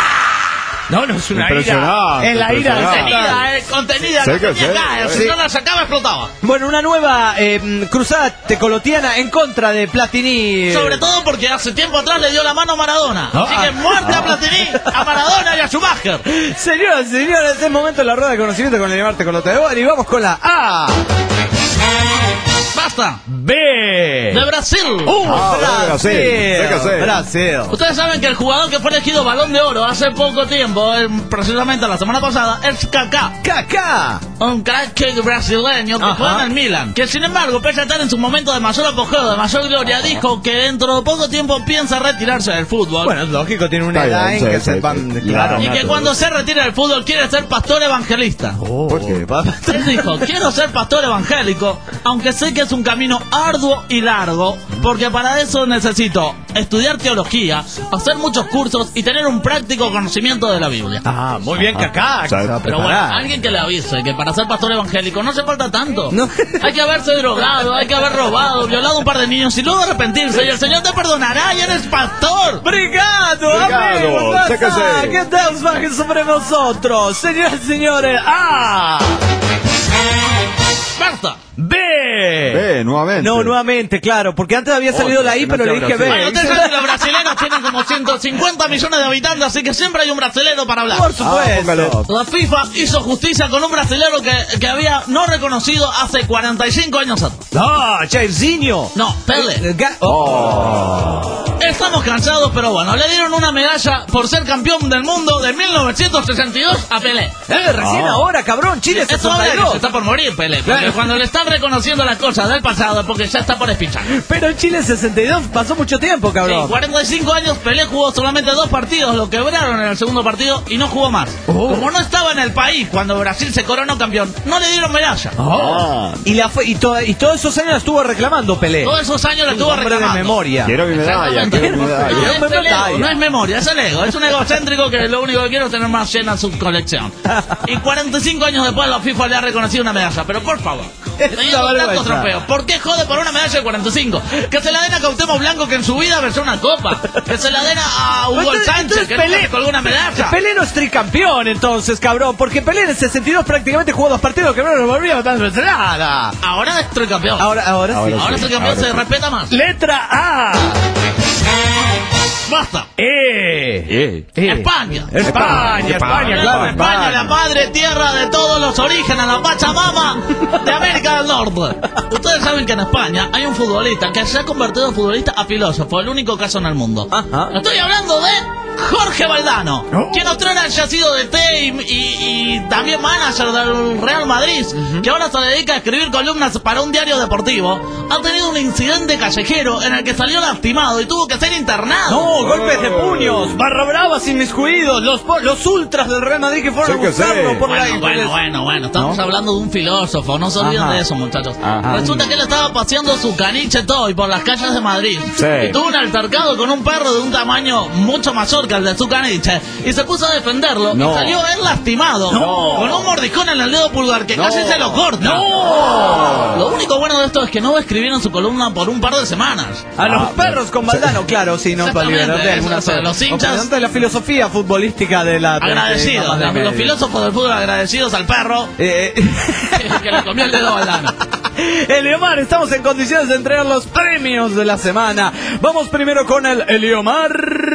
No es una ira. Es la ira contenida. Si no la sacaba, explotaba. Bueno, una nueva cruzada tecolotiana en contra de Platini. Sobre todo porque hace tiempo atrás le dio la mano a Maradona. Así que muerte a Platini, a Maradona y a Schumacher. Señoras y señores, es momento de la rueda de conocimiento con Eliomar Tecolote de Boer y vamos con la A. Basta. B. De Brasil. Brasil. Ustedes saben que el jugador que fue elegido Balón de Oro hace poco tiempo, precisamente la semana pasada, es Kaká. Un crack brasileño que juega en el Milan. Que sin embargo, pese a estar en su momento de mayor apogeo, de mayor gloria, dijo que dentro de poco tiempo piensa retirarse del fútbol. Bueno, es lógico, tiene una edad en que se van. Claro. Y que cuando se retira del fútbol quiere ser pastor evangelista. ¿Por qué? Él dijo, quiero ser pastor evangélico, aunque sé que es un camino arduo y largo, porque para eso necesito estudiar teología, hacer muchos cursos y tener un práctico conocimiento de la Biblia. Muy bien, Kaká. Pero bueno, alguien que le avise que para ser pastor evangélico no hace falta tanto. No. Hay que haberse drogado, hay que haber robado, violado un par de niños y luego arrepentirse y el Señor te perdonará y eres pastor. Obrigado, amigos. Que Dios baje sobre nosotros. Señoras y señores, A. Basta. B. B, nuevamente. No, nuevamente, claro, porque antes había salido la I, pero le dije B. Bueno, ustedes saben que los brasileños tienen como 150 millones de habitantes, así que siempre hay un brasilero para hablar. Por supuesto. La FIFA hizo justicia con un brasilero que había no reconocido hace 45 años atrás. ¡Ah, Jairzinho! No, Pele. Estamos cansados, pero bueno, le dieron una medalla por ser campeón del mundo de 1962 a Pelé. Recién ahora, cabrón, Chile se está por morir Pelé, porque cuando le están reconociendo las cosas del pasado, porque ya está por espichar. Pero en Chile 62 pasó mucho tiempo, cabrón. Sí, 45 años, Pelé jugó solamente 2 partidos, lo quebraron en el segundo partido y no jugó más. Como no estaba en el país cuando Brasil se coronó campeón, no le dieron medalla. Y todos esos años la estuvo reclamando Pelé. Todos esos años la estuvo reclamando. De memoria. Quiero mi medalla. No es memoria, es el ego. Es un egocéntrico que lo único que quiere es tener más llena su colección. Y 45 años después la FIFA le ha reconocido una medalla. Pero por favor, teniendo tantos trofeos, ¿por qué jode por una medalla de 45? Que se la den a Cuauhtémoc Blanco, que en su vida besó una copa. Que se la den a Hugo Sánchez, que Pelé colgó una medalla. Pelé no es tricampeón entonces, cabrón. Porque Pelé en el 62 prácticamente jugó 2 partidos que no nos volvíamos tan nada. Ahora es tricampeón. Ahora sí. Ahora es tricampeón, se respeta más. Letra A. Basta. España, claro. España, la madre tierra de todos los orígenes, la Pachamama de América del Norte. Ustedes saben que en España hay un futbolista que se ha convertido de futbolista a filósofo, el único caso en el mundo. Estoy hablando de Jorge Valdano, quien otrora ya ha sido DT y también manager del Real Madrid, que ahora se dedica a escribir columnas para un diario deportivo. Ha tenido un incidente callejero en el que salió lastimado y tuvo que ser internado. No, golpes de puños, barra bravas inmiscuidos, los ultras del Real Madrid que fueron a buscarlo por la... Bueno, estamos hablando de un filósofo, no se olviden de eso, muchachos. Resulta que él estaba paseando su caniche toy por las calles de Madrid y tuvo un altercado con un perro de un tamaño mucho mayor que el de su caniche y se puso a defenderlo y salió él lastimado con un mordiscón en el dedo pulgar que casi se lo corta. Lo único bueno de esto es que no va a escribir en su columna por un par de semanas. A los perros con Valdano, claro, sí, no para liberar de alguna forma. Los hinchas de la filosofía futbolística de la... Agradecidos, los filósofos del fútbol agradecidos al perro que le comió el dedo a Valdano. Eliomar, estamos en condiciones de entregar los premios de la semana. Vamos primero con el Eliomar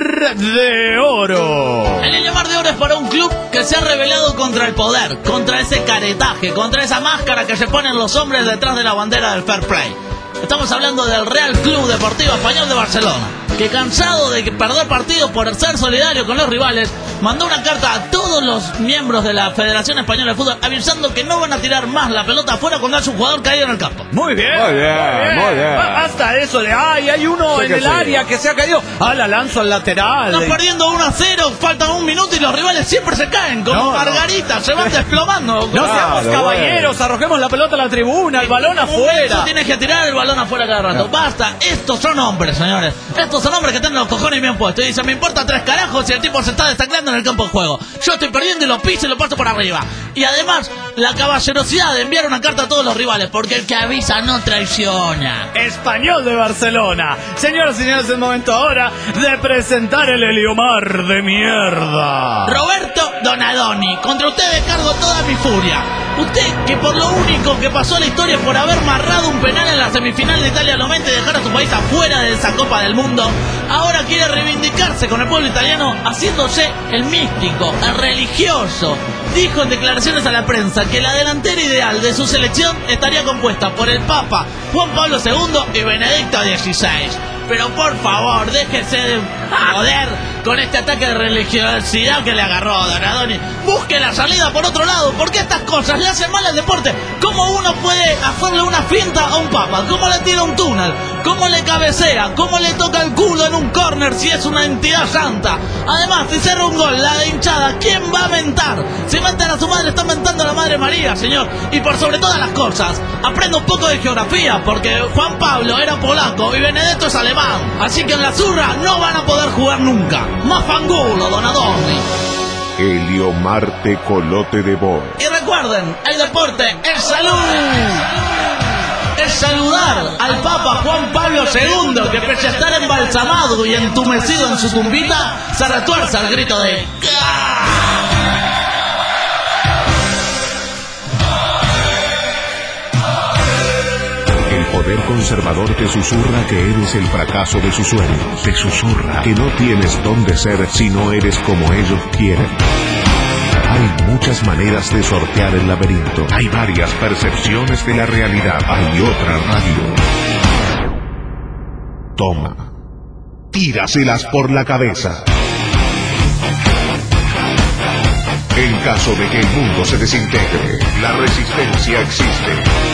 de Oro. El Eliomar de Oro es para un club que se ha rebelado contra el poder, contra ese caretaje, contra esa máscara que se ponen los hombres detrás de la bandera del fair play. Estamos hablando del Real Club Deportivo Español de Barcelona, que cansado de perder partidos por ser solidario con los rivales, mandó una carta a todos los miembros de la Federación Española de Fútbol avisando que no van a tirar más la pelota afuera cuando haya un jugador caído en el campo. Muy bien. Basta eso de hay uno en el área que se ha caído. La lanzo al lateral. Están perdiendo 1-0, faltan 1 minuto y los rivales siempre se caen como margaritas, se van desplomando. No seamos caballeros, arrojemos la pelota a la tribuna, el balón afuera. Tienes que tirar el balón afuera cada rato. Basta, estos son hombres, señores. Estos son hombres que tienen los cojones bien puestos. Y dicen, me importa 3 carajos si el tipo se está destacando en el campo de juego. Yo estoy perdiendo y lo piso y lo paso por arriba. Y además, la caballerosidad de enviar una carta a todos los rivales, porque el que avisa no traiciona. Español de Barcelona. Señoras y señores, es el momento ahora de presentar el Eliomar de mierda. Roberto Donadoni, contra usted descargo toda mi furia. Usted, que por lo único que pasó a la historia es por haber marrado un penal en la semifinal de Italia 90 y dejar a su país afuera de esa Copa del Mundo, ahora quiere reivindicarse con el pueblo italiano haciéndose el místico, el religioso. Dijo en declaraciones a la prensa que la delantera ideal de su selección estaría compuesta por el Papa Juan Pablo II y Benedicto XVI. Pero por favor, déjese de joder con este ataque de religiosidad que le agarró a Donadoni. Busque la salida por otro lado, porque estas cosas le hacen mal al deporte. ¿Cómo uno puede hacerle una finta a un papa? ¿Cómo le tira un túnel? ¿Cómo le cabecea? ¿Cómo le toca el culo en un córner si es una entidad santa? Además, si cerra un gol, la de hinchada, ¿quién va a mentar? Si mentan a su madre, están mentando a la Madre María, señor. Y por sobre todas las cosas, aprenda un poco de geografía, porque Juan Pablo era polaco y Benedetto es alemán. Así que en la zurra no van a poder jugar nunca. Más fangulo, Donadoni. Eliomar Tecolote de Boer. Y recuerden, el deporte es salud. Es saludar al Papa Juan Pablo II, que pese a estar embalsamado y entumecido en su tumbita, se retuerce al grito de El deber conservador te susurra que eres el fracaso de sus sueños. Te susurra que no tienes dónde ser si no eres como ellos quieren. Hay muchas maneras de sortear el laberinto. Hay varias percepciones de la realidad. Hay otra radio. Toma. Tíraselas por la cabeza. En caso de que el mundo se desintegre, la resistencia existe.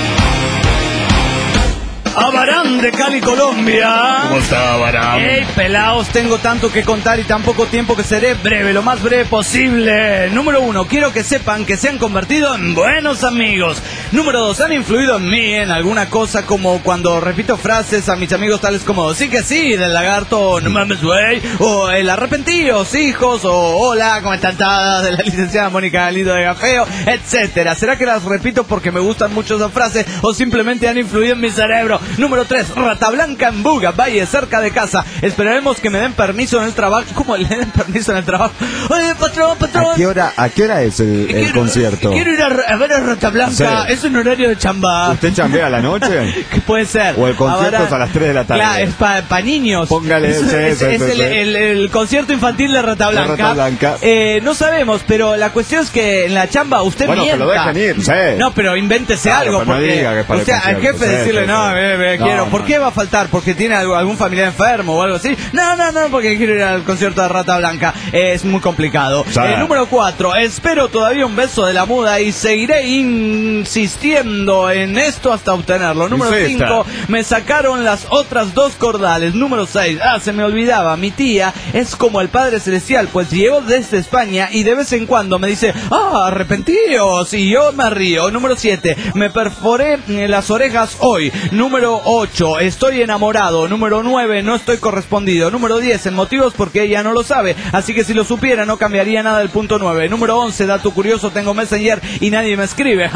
Abarán de Cali, Colombia. ¿Cómo está, Abarán? Hey, pelaos, tengo tanto que contar y tan poco tiempo que seré breve, lo más breve posible. Número 1, quiero que sepan que se han convertido en buenos amigos. Número 2, han influido en mí en alguna cosa, como cuando repito frases a mis amigos tales como sí que sí, del lagarto, no mames güey, o el arrepentidos, hijos, o hola, ¿cómo están todas? De la licenciada Mónica Galindo de Gafeo, etcétera. ¿Será que las repito porque me gustan mucho esas frases o simplemente han influido en mi cerebro? Número 3, Rata Blanca en Buga, Valle, cerca de casa. Esperaremos que me den permiso en el trabajo. ¿Cómo le den permiso en el trabajo? Oye, patrón. ¿A qué hora es el concierto? Quiero ir a ver a Rata Blanca. Sí. Es un horario de chamba. ¿Usted chambea a la noche? ¿Qué puede ser? O el concierto es a las 3 de la tarde. Claro, es para niños. Póngale el concierto infantil de Rata Blanca. No sabemos, pero la cuestión es que en la chamba usted mienta. Que lo dejen ir, sí. No, pero invéntese algo. Porque, no diga que es para o sea, al jefe decirle, quiero. ¿Por qué va a faltar? ¿Porque tiene algún familiar enfermo o algo así? No, porque quiero ir al concierto de Rata Blanca. Es muy complicado. Número 4, espero todavía un beso de la muda y seguiré insistiendo en esto hasta obtenerlo. Número 5, me sacaron las otras 2 cordales. Número 6, se me olvidaba, mi tía es como el Padre Celestial, pues llegó desde España y de vez en cuando me dice, arrepentíos, y yo me río. Número 7, me perforé las orejas hoy. Número 8, estoy enamorado. Número 9, no estoy correspondido. Número 10, en motivos porque ella no lo sabe, así que si lo supiera no cambiaría nada del punto 9. Número 11, dato curioso, tengo Messenger y nadie me escribe.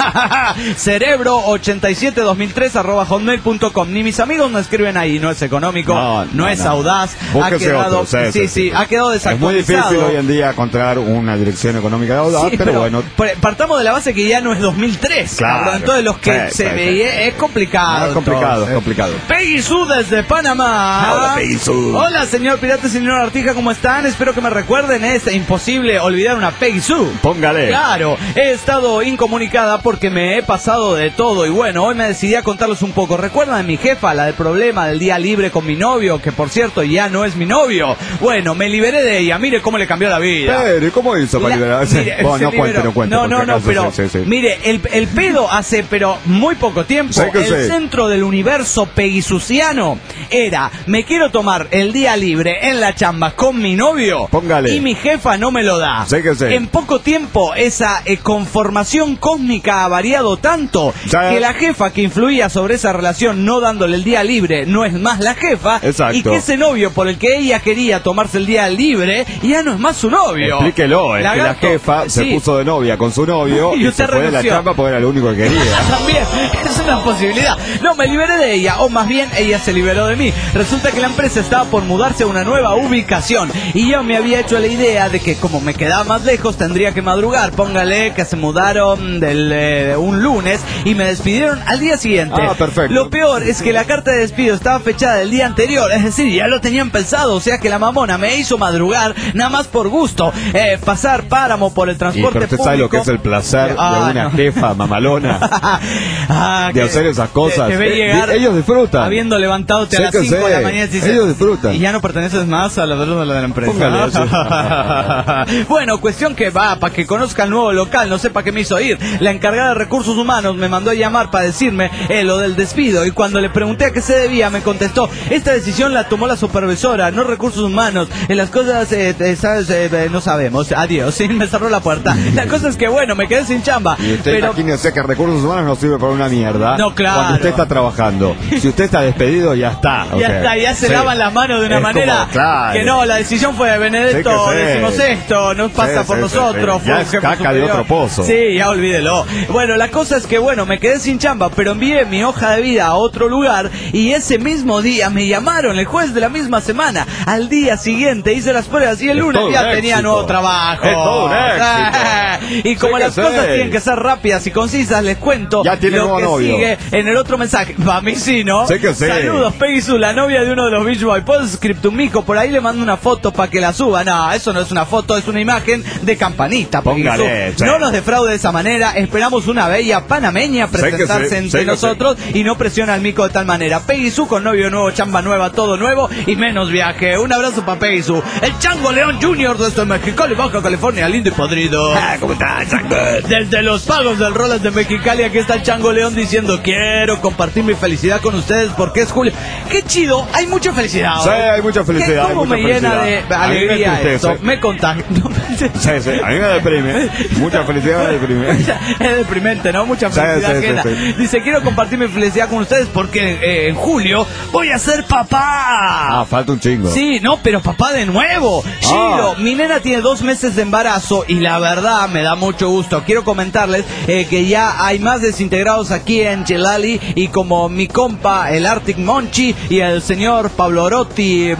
Cerebro872003@hotmail.com. Ni mis amigos me escriben ahí. No es económico, no es audaz. Ha quedado, ha quedado desactualizado. Es muy difícil hoy en día encontrar una dirección económica de audaz, pero bueno. Partamos de la base que ya no es 2003. Claro. Entonces los que se veía es complicado. Es complicado. Peggy Sue desde Panamá. Hola, Peggy Sue. Hola, señor Pirata y señor Artija, ¿cómo están? Espero que me recuerden. Es imposible olvidar una Peggy Sue. Póngale. Claro, he estado incomunicada porque me he pasado de todo. Y bueno, hoy me decidí a contarles un poco. ¿Recuerdan a mi jefa, la del problema del día libre con mi novio? Que por cierto, ya no es mi novio. Bueno, me liberé de ella. Mire cómo le cambió la vida. Pero, ¿cómo hizo para liberarse? No cuente. No, pero mire, el pedo hace muy poco tiempo, centro del universo peguisuciano era, me quiero tomar el día libre en la chamba con mi novio. Póngale. Y mi jefa no me lo da. En poco tiempo esa conformación cósmica ha variado tanto que la jefa que influía sobre esa relación no dándole el día libre no es más la jefa. Exacto. Y que ese novio por el que ella quería tomarse el día libre ya no es más su novio. Explíquelo, es que la jefa se puso de novia con su novio y se fue de la chamba porque era lo único que quería. También, es una posibilidad. No, me liberé de ella, o más bien ella se liberó de mí. Resulta que la empresa estaba por mudarse a una nueva ubicación y yo me había hecho la idea de que como me quedaba más lejos tendría que madrugar. Póngale que se mudaron un lunes y me despidieron al día siguiente. Perfecto. Lo peor es que la carta de despido estaba fechada del día anterior, es decir, ya lo tenían pensado, o sea que la mamona me hizo madrugar nada más por gusto, pasar páramo por el transporte público. ¿Sabe lo que es el placer de una jefa mamalona de hacer esas cosas? Te ve llegar ellos disfrutan. Habiendo levantado a las 5 de la mañana y dices, ellos disfrutan. Y ya no perteneces más a la de la empresa. Bueno, cuestión que va, para que conozca el nuevo local, no sé para qué me hizo ir. La encargada de recursos humanos me mandó a llamar para decirme lo del despido y cuando le pregunté a qué se debía me contestó, esta decisión la tomó la supervisora, no recursos humanos, en las cosas no sabemos, adiós, y me cerró la puerta. La cosa es que bueno, me quedé sin chamba. Y usted imagínese que recursos humanos no sirve para una mierda. No, claro. Cuando usted está trabajando. Si usted está despedido, ya está. Ya se lavan las manos de una manera como, que no, la decisión fue de Benedetto XVI, no pasa por nosotros. Ya es caca de otro pozo. Sí, ya olvídelo. Bueno, la cosa es que bueno, me quedé sin chamba, pero envié mi hoja de vida a otro lugar y ese mismo día me llamaron, el jueves de la misma semana. Al día siguiente hice las pruebas y el lunes ya tenía nuevo trabajo. Es todo un éxito. Y como las cosas tienen que ser rápidas y concisas, les cuento ya tiene lo nuevo que novio. sigue en el otro mensaje. Para mí sí, ¿no? Sé que sí. Saludos, Peggy Sue, la novia de uno de los Beach Boys. Postscript un mico, por ahí le mando una foto para que la suba. No, eso no es una foto, es una imagen de campanita. Póngale, sí. No nos defraude de esa manera. Esperamos una bella panameña presentarse entre nosotros y no presiona al mico de tal manera. Peggy Sue con novio nuevo, chamba nueva, todo nuevo y menos viaje. Un abrazo para Peggy Sue. El Chango León Jr. desde Mexicali, Baja California, lindo y podrido. ¿Cómo está, Chango? Desde los pagos del Rolas de Mexicali, aquí está el Chango León diciendo: quiero compartir mi felicidad con ustedes porque es julio. Qué chido, hay mucha felicidad. Sí, hay mucha felicidad. ¿Cómo me llena de alegría esto? Me contagia. Sí, a mí me deprime. Mucha felicidad me deprime. Es deprimente, ¿no? Mucha felicidad. Sí. Dice: quiero compartir mi felicidad con ustedes porque en julio voy a ser papá. Falta un chingo. Sí, no, pero papá de nuevo. Chilo, mi nena tiene 2 meses de embarazo y la verdad me da mucho gusto. Quiero comentarles que ya hay más desintegrados aquí en Chelali y como mi compa, el Arctic Monchi y el señor Pablo Orotti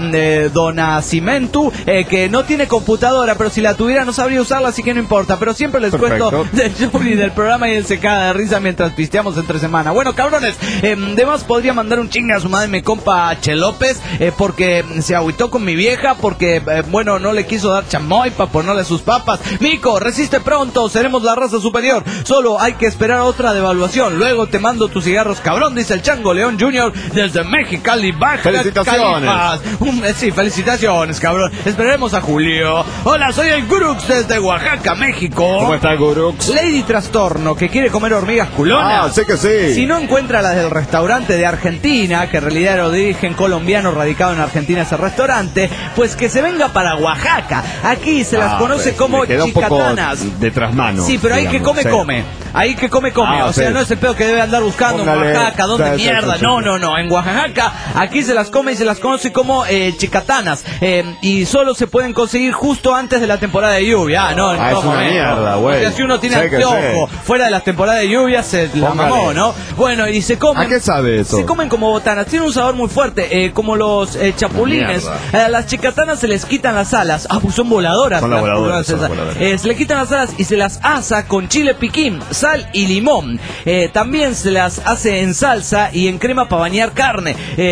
Donacimentu, que no tiene computadora, pero si la tuviera no sabría usarla, así que no importa. Pero siempre les cuento del show y del programa y él se caga de risa mientras pisteamos entre semana. Bueno, cabrones, además podría mandar un chingue a su madre mi compa Che López, porque se agüitó con mi vieja, porque, bueno, no le quiso dar chamoy para ponerle sus papas. Mico, resiste pronto, seremos la raza superior. Solo hay que esperar otra devaluación. Luego te mando tus cigarros, cabrón, dice el Chango León Jr. desde Mexicali, Baja California. Sí, felicitaciones, cabrón. Esperaremos a julio. Hola, soy el Gurux desde Oaxaca, México. ¿Cómo está el Gurux? Lady Trastorno, que quiere comer hormigas culonas. Sé que sí. Si no encuentra las del restaurante de Argentina, que en realidad era de origen colombiano, radicado en Argentina ese restaurante, pues que se venga para Oaxaca. Aquí se las conoce como chicatanas. De trasmano. Sí, pero ahí que come. Ahí que come. O sea, no es el pedo que debe andar buscando en Oaxaca. ¿Dónde mierda? No. En Oaxaca, aquí se las come y se las conoce como chicatanas. Y solo se pueden conseguir justo antes de la temporada de lluvia. Es una mierda, güey. Porque si uno tiene anteojo fuera de las temporadas de lluvia, se la mamó, ¿no? Bueno, y se comen. ¿A qué sabe eso? Se comen como botanas. Tiene un sabor muy fuerte, como los chapulines. A las chicatanas se les quitan las alas. Pues son voladoras. Son las voladoras. Se le quitan las alas y se las asa con chile piquín, sal y limón. También se las hace en salsa y en crema para bañar carne.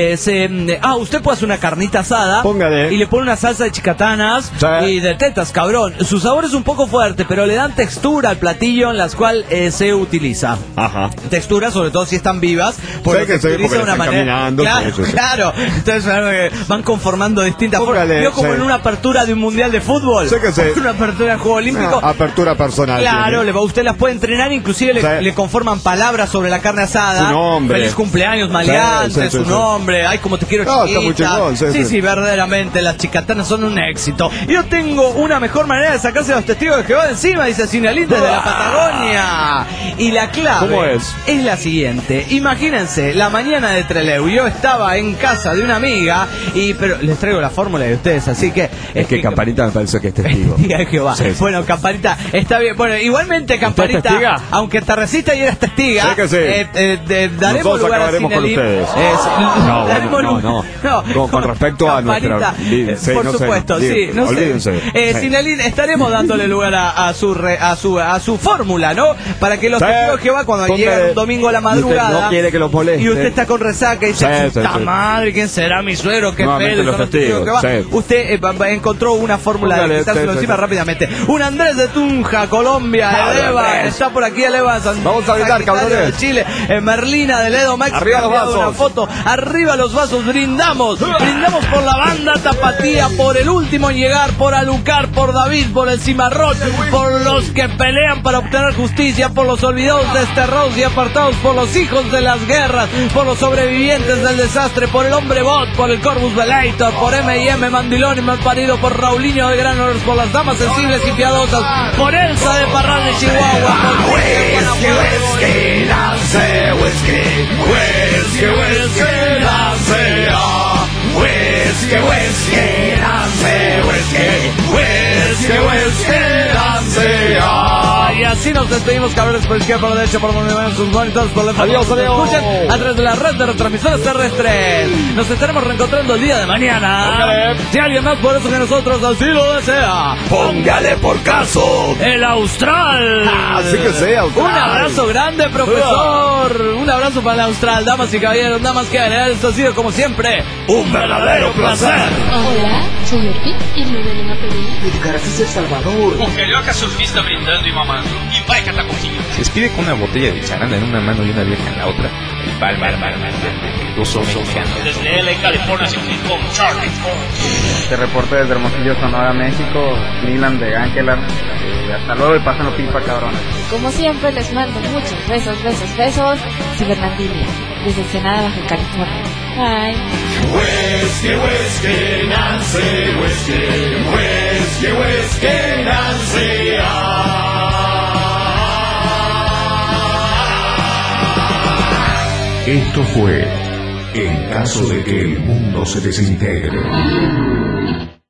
Usted puede hacer una carnita asada. Póngale. Y le pone una salsa de chicatanas y de tetas, cabrón. Su sabor es un poco fuerte, pero le dan textura al platillo en las cuales se utiliza. Ajá. Textura, sobre todo si están vivas, porque se utiliza de una manera. Claro. Entonces van conformando distintas formas. Yo como en una apertura de un mundial de fútbol. Una apertura de juego olímpico. Apertura personal. Claro, usted las puede entrenar, inclusive le conforman palabras sobre la carne asada. Su nombre. Feliz cumpleaños, maleante, su nombre. Ay, como te quiero, chiquita. Está muy chingón, sí, verdaderamente las chicatanas son un éxito. Yo tengo una mejor manera de sacarse los testigos de Jehová de encima, dice Sinalín desde la Patagonia. Y la clave es la siguiente. Imagínense, la mañana de Trelew, yo estaba en casa de una amiga pero les traigo la fórmula de ustedes, así que es que Campanita me parece que es testigo. Jehová. Bueno, Campanita, está bien. Bueno, igualmente Campanita, aunque te resista y eres testiga, daremos lugar a Sinalín. Con respecto a nuestra... por supuesto, sí. Olvídense. Sinalín, estaremos dándole lugar a su fórmula, ¿no? Para que los testigos de Jehová, cuando llegan un domingo a la madrugada, no quiere que los moleste, y usted está con resaca y dice: ¡puta madre! ¿Quién será mi suegro? ¿Qué pedo? Los testigos de Jehová. Usted encontró una fórmula de quitárselo encima rápidamente. Un Andrés de Tunja, Colombia, Eleva, está por aquí Eleva. Vamos a gritar, cabrones. De Chile, Merlina de Ledo, México. Arriba los vasos. Una foto. Arriba los vasos, brindamos por la banda Tapatía, por el último en llegar, por Alucar, por David, por el Cimarrón, por los que pelean para obtener justicia, por los olvidados, desterrados y apartados, por los hijos de las guerras, por los sobrevivientes del desastre, por el hombre bot, por el Corvus Velator, por M&M Mandilón y Malparido, por Raulinho de Gran Honor, por las damas sensibles y piadosas, por Elsa de Parral de Chihuahua, por y así nos despedimos, cabrones, por izquierda, por la derecha, por donde vayan sus monitores, por la adiós, adiós. Escuchen a través de la red de retransmisores terrestres. Nos estaremos reencontrando el día de mañana. Si alguien más por eso que nosotros así lo desea, póngale por caso el Austral. Así que sea, Austral. Un abrazo grande, profesor. Un abrazo para el Austral, damas y caballeros, nada más que agregar. Esto ha sido como siempre un verdadero placer. Hola, soy Ortiz y me ven una película. Edgar, así es El Salvador. Porque yo acaso surfista brindando y mamando. Y vaya catacoquillo. Se despide con una botella de charanda en una mano y una vieja en la otra. El palma, dos mexicanos. Desde LA, California, se con Charlie Fox. Te reporto desde Hermosillo, Sonora, México. Milan de Ángela. Hasta luego y pásenlo pipa, cabrones. Como siempre, les mando muchos besos. Cibernandilia, desde Ensenada, Baja California. Bye. Whiskey, Nancy, whiskey, Nancy. Esto fue En caso de que el mundo se desintegre.